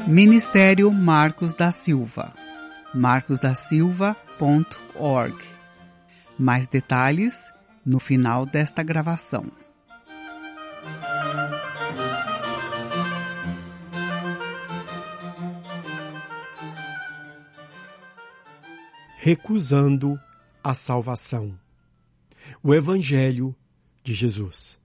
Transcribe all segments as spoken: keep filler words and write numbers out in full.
Ministério Marcos da Silva, marcos da silva ponto org. Mais detalhes no final desta gravação. Recusando a salvação. O Evangelho de Jesus.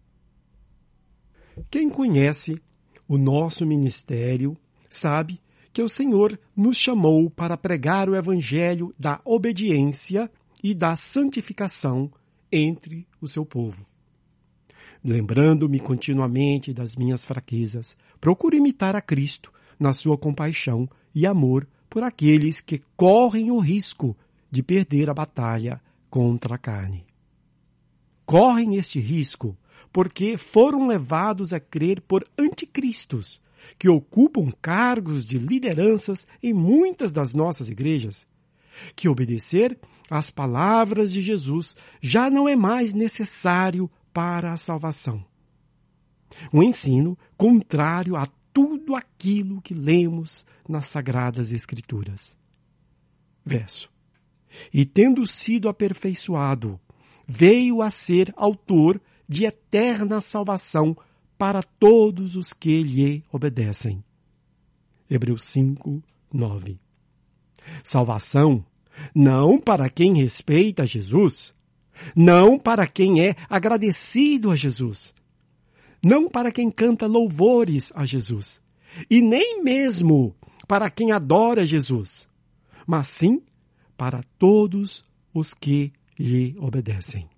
Quem conhece o nosso ministério sabe que o Senhor nos chamou para pregar o Evangelho da obediência e da santificação entre o seu povo. Lembrando-me continuamente das minhas fraquezas, procuro imitar a Cristo na sua compaixão e amor por aqueles que correm o risco de perder a batalha contra a carne. Correm este risco porque foram levados a crer por anticristos, que ocupam cargos de lideranças em muitas das nossas igrejas, que obedecer às palavras de Jesus já não é mais necessário para a salvação. Um ensino contrário a tudo aquilo que lemos nas Sagradas Escrituras. Verso. E tendo sido aperfeiçoado, veio a ser autor de eterna salvação para todos os que lhe obedecem. Hebreus cinco, nove. Salvação não para quem respeita Jesus, não para quem é agradecido a Jesus, não para quem canta louvores a Jesus, e nem mesmo para quem adora Jesus, mas sim para todos os que lhe obedecem.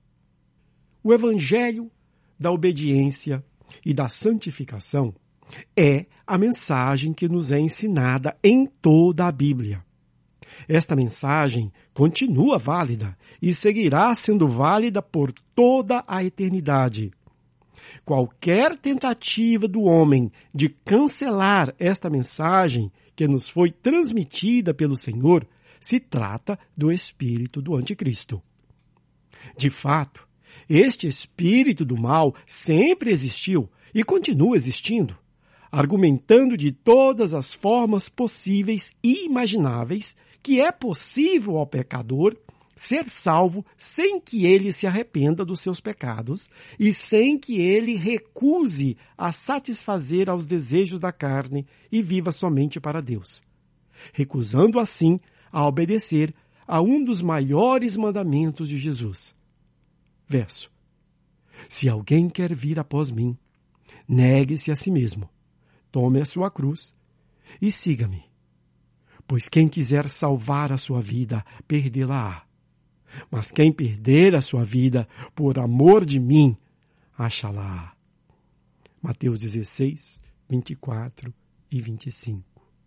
O Evangelho da obediência e da santificação é a mensagem que nos é ensinada em toda a Bíblia. Esta mensagem continua válida e seguirá sendo válida por toda a eternidade. Qualquer tentativa do homem de cancelar esta mensagem que nos foi transmitida pelo Senhor se trata do espírito do anticristo. De fato, este espírito do mal sempre existiu e continua existindo, argumentando de todas as formas possíveis e imagináveis que é possível ao pecador ser salvo sem que ele se arrependa dos seus pecados e sem que ele recuse a satisfazer aos desejos da carne e viva somente para Deus, recusando assim a obedecer a um dos maiores mandamentos de Jesus. Verso. Se alguém quer vir após mim, negue-se a si mesmo, tome a sua cruz e siga-me. Pois quem quiser salvar a sua vida, perdê-la-á. Mas quem perder a sua vida por amor de mim, achá-la-á. Mateus dezesseis, vinte e quatro e vinte e cinco.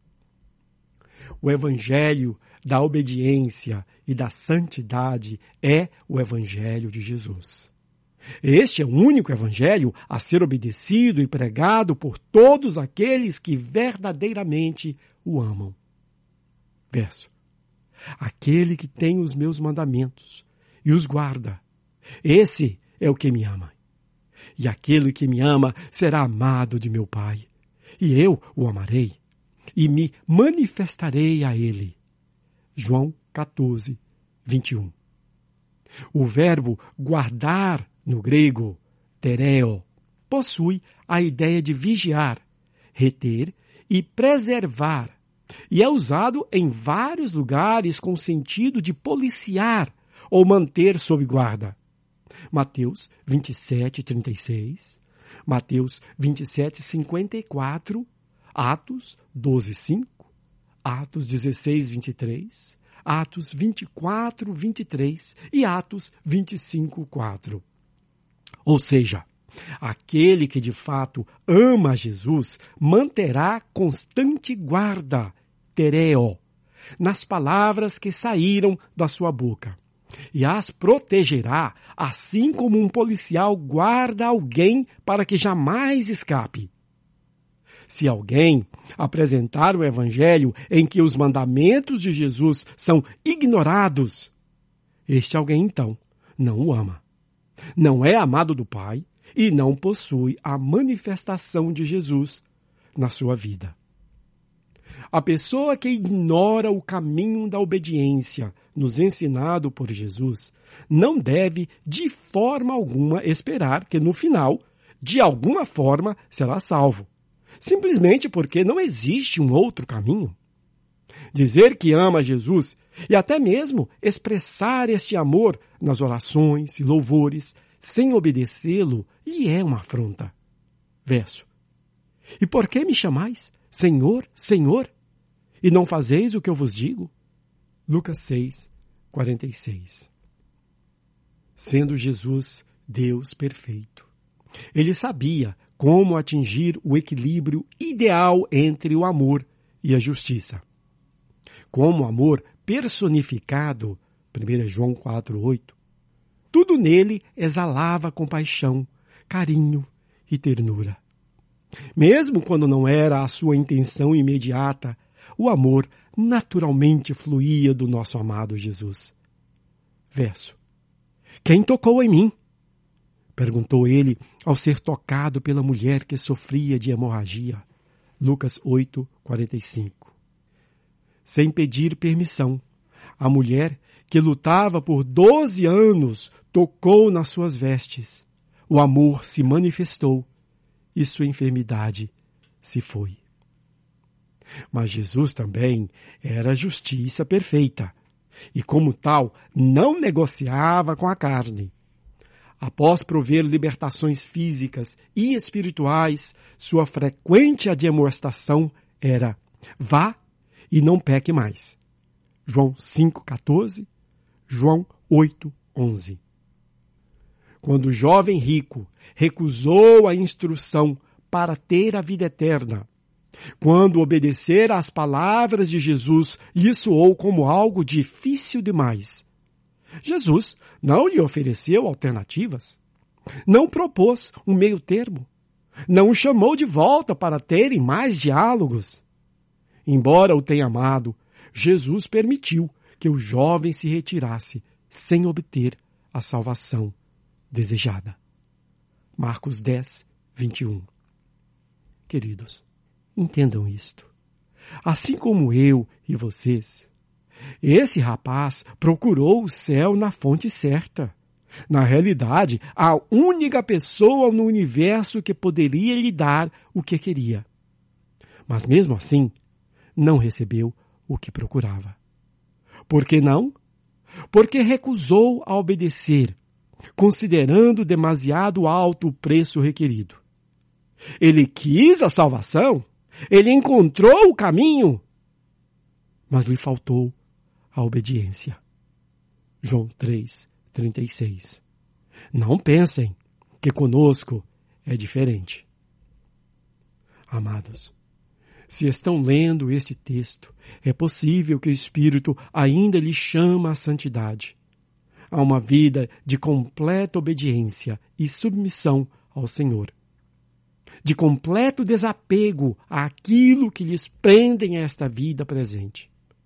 O Evangelho da obediência e da santidade é o Evangelho de Jesus. Este é o único Evangelho a ser obedecido e pregado por todos aqueles que verdadeiramente o amam. Verso. Aquele que tem os meus mandamentos e os guarda, esse é o que me ama. E aquele que me ama será amado de meu Pai, e eu o amarei e me manifestarei a ele. João quatorze, vinte e um. O verbo guardar, no grego, tereo, possui a ideia de vigiar, reter e preservar, e é usado em vários lugares com o sentido de policiar ou manter sob guarda. Mateus vinte e sete, trinta e seis, Mateus vinte e sete, cinquenta e quatro, Atos doze, cinco, Atos dezesseis, vinte e três, Atos vinte e quatro, vinte e três e Atos vinte e cinco, quatro. Ou seja, aquele que de fato ama Jesus manterá constante guarda, tereo, nas palavras que saíram da sua boca, e as protegerá, assim como um policial guarda alguém para que jamais escape. Se alguém apresentar o Evangelho em que os mandamentos de Jesus são ignorados, este alguém, então, não o ama. Não é amado do Pai e não possui a manifestação de Jesus na sua vida. A pessoa que ignora o caminho da obediência nos ensinado por Jesus não deve, de forma alguma, esperar que no final, de alguma forma, será salvo, simplesmente porque não existe um outro caminho. Dizer que ama Jesus e até mesmo expressar este amor nas orações e louvores sem obedecê-lo lhe é uma afronta. Verso. E por que me chamais Senhor, Senhor, e não fazeis o que eu vos digo? Lucas seis, quarenta e seis. Sendo Jesus Deus perfeito, ele sabia como atingir o equilíbrio ideal entre o amor e a justiça. Como amor personificado, primeira João quatro, oito, tudo nele exalava compaixão, carinho e ternura. Mesmo quando não era a sua intenção imediata, o amor naturalmente fluía do nosso amado Jesus. Verso. Quem tocou em mim? Perguntou ele ao ser tocado pela mulher que sofria de hemorragia. Lucas oito, quarenta e cinco. Sem pedir permissão, a mulher que lutava por doze anos tocou nas suas vestes. O amor se manifestou e sua enfermidade se foi. Mas Jesus também era a justiça perfeita e, como tal, não negociava com a carne. Após prover libertações físicas e espirituais, sua frequente admoestação era: vá e não peque mais. João cinco, quatorze, João oito, onze. Quando o jovem rico recusou a instrução para ter a vida eterna, quando obedecer às palavras de Jesus lhe soou como algo difícil demais, Jesus não lhe ofereceu alternativas, não propôs um meio termo, não o chamou de volta para terem mais diálogos. Embora o tenha amado, Jesus permitiu que o jovem se retirasse sem obter a salvação desejada. Marcos dez, vinte e um. Queridos, entendam isto. Assim como eu e vocês, esse rapaz procurou o céu na fonte certa. Na realidade, a única pessoa no universo que poderia lhe dar o que queria. Mas mesmo assim, não recebeu o que procurava. Por que não? Porque recusou a obedecer, considerando demasiado alto o preço requerido. Ele quis a salvação, ele encontrou o caminho, mas lhe faltou a obediência. João três, trinta e seis. Não pensem que conosco é diferente. Amados, se estão lendo este texto, é possível que o Espírito ainda lhe chama à santidade, a uma vida de completa obediência e submissão ao Senhor, de completo desapego àquilo que lhes prendem a esta vida presente.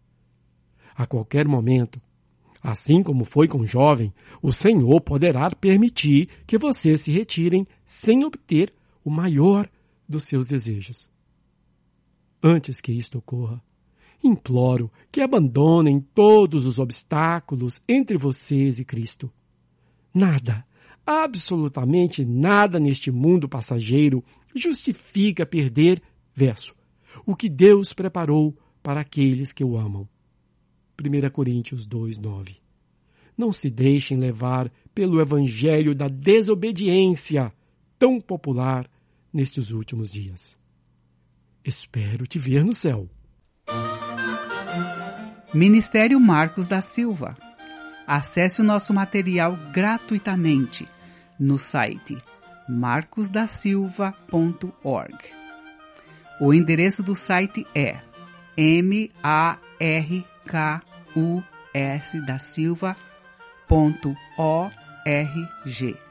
A qualquer momento, assim como foi com o jovem, o Senhor poderá permitir que vocês se retirem sem obter o maior dos seus desejos. Antes que isto ocorra, imploro que abandonem todos os obstáculos entre vocês e Cristo. Nada, absolutamente nada neste mundo passageiro justifica perder, verso, o que Deus preparou para aqueles que o amam. primeira Coríntios dois, nove. Não se deixem levar pelo evangelho da desobediência tão popular nestes últimos dias. Espero te ver no céu. Ministério Marcos da Silva. Acesse o nosso material gratuitamente no site marcos da silva ponto org. O endereço do site é m a r k u s da silva ponto org.